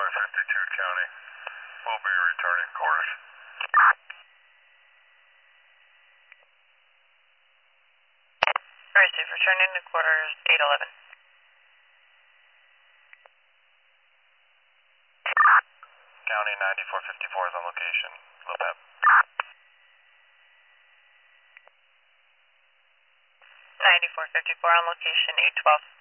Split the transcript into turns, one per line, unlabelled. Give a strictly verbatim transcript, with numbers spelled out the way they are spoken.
fifty-two County. We'll be returning course.
Receive, returning to quarters eight eleven.
County ninety-four fifty-four is on location. Loop up.
ninety-four fifty-four on location eight twelve.